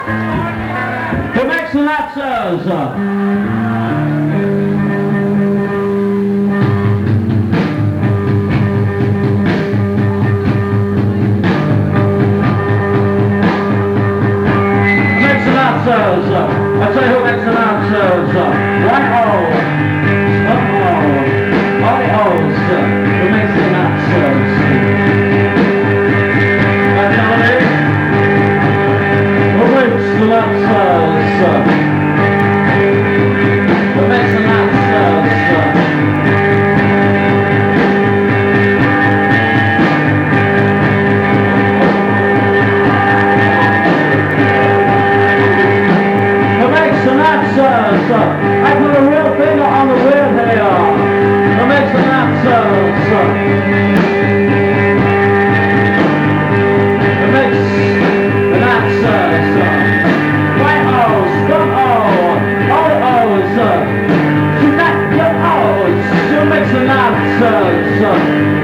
Who makes the nachos? I tell you who makes the nachos. White hole. White holes. Who makes the nachos? I tell you. Who makes the nachos? Who makes the nachos? I put a real finger on the wheel here. What makes the nachos? What makes the nachos? White O's, front O, all O's. Connect your O's. What makes the nachos?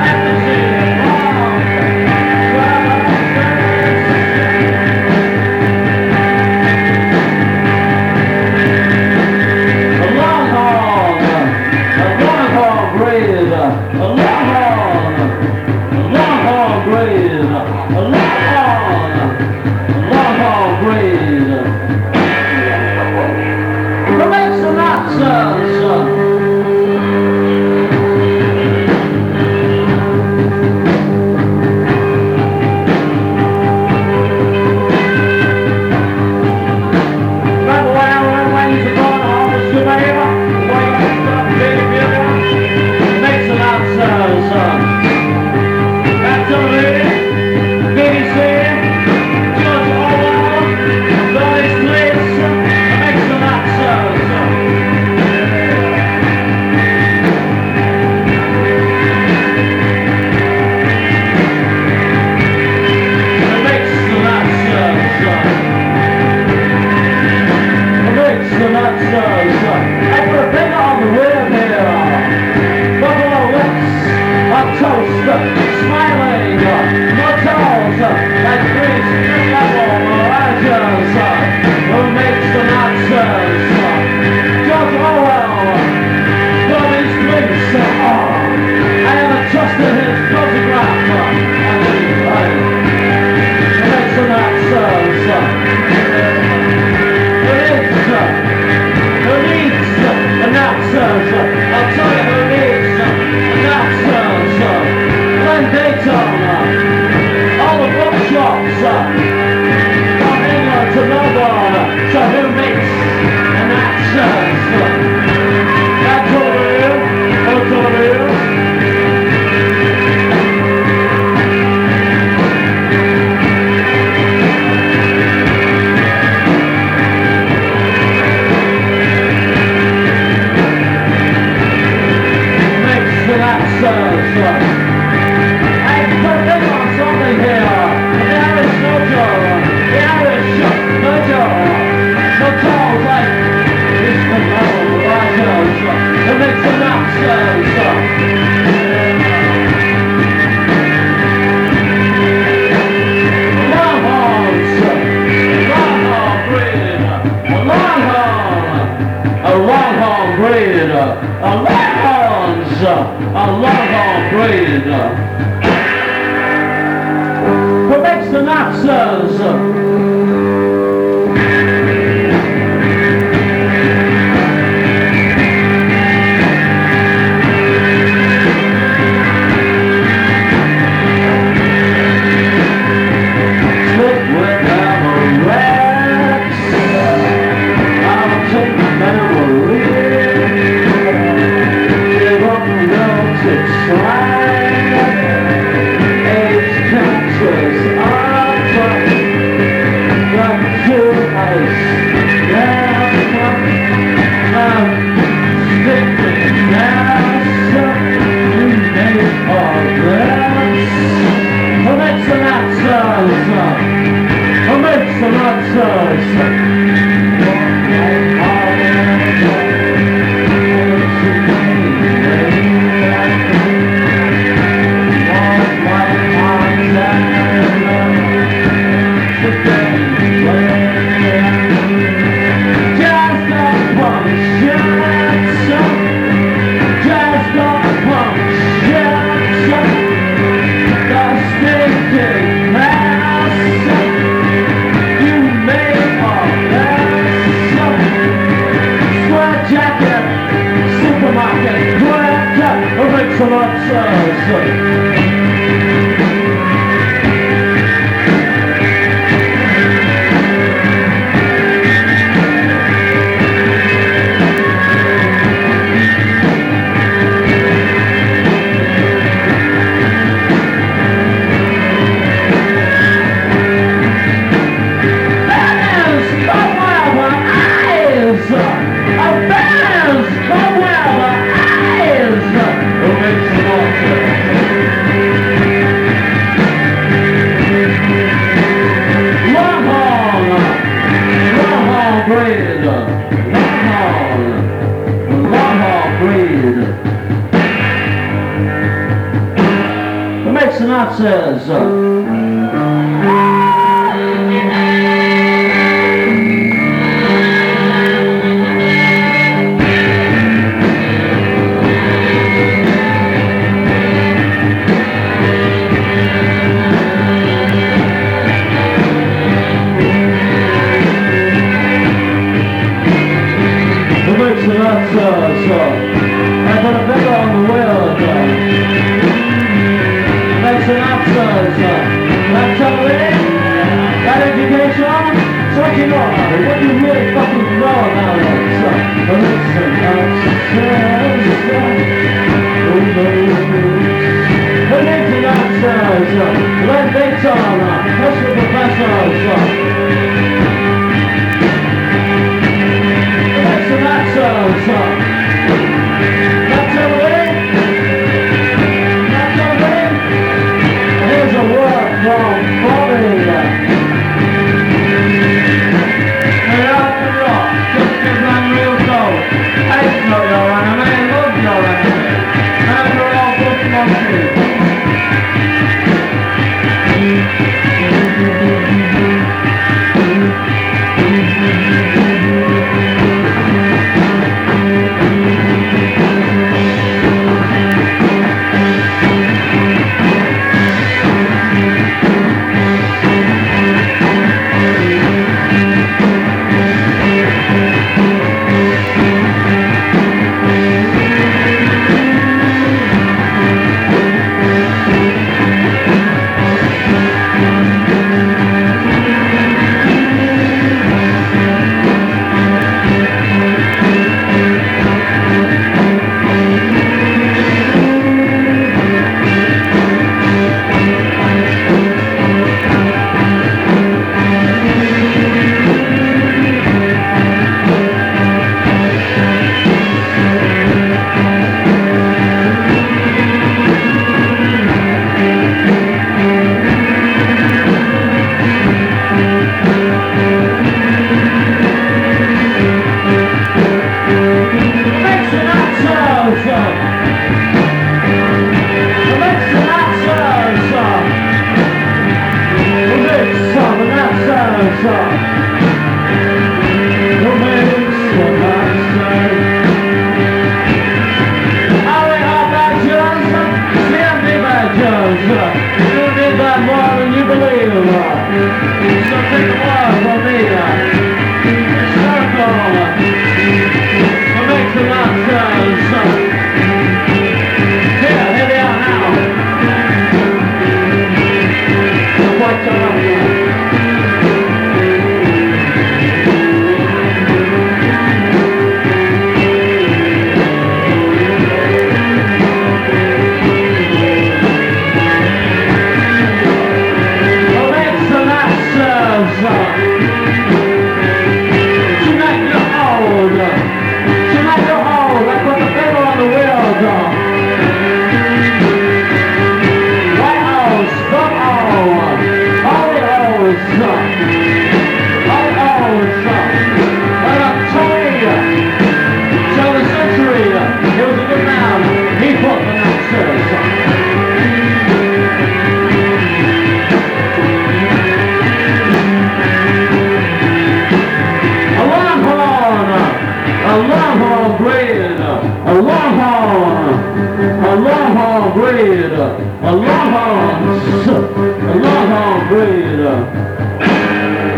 What makes the nachos? Well, makes a lot of sense. Says I put a finger on the wheel. That's all it is. Got education? So what you know about it? What do you really fucking know about it? So, listen, the nature answers, let dates on, that's the professors. That's the answers. That's all it is. Here's a word from Bobby. Hey, after rock, just give them real gold. Hate not your enemy, love your enemy. And we're all good monkeys.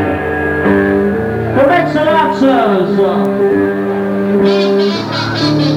Correct synopsis.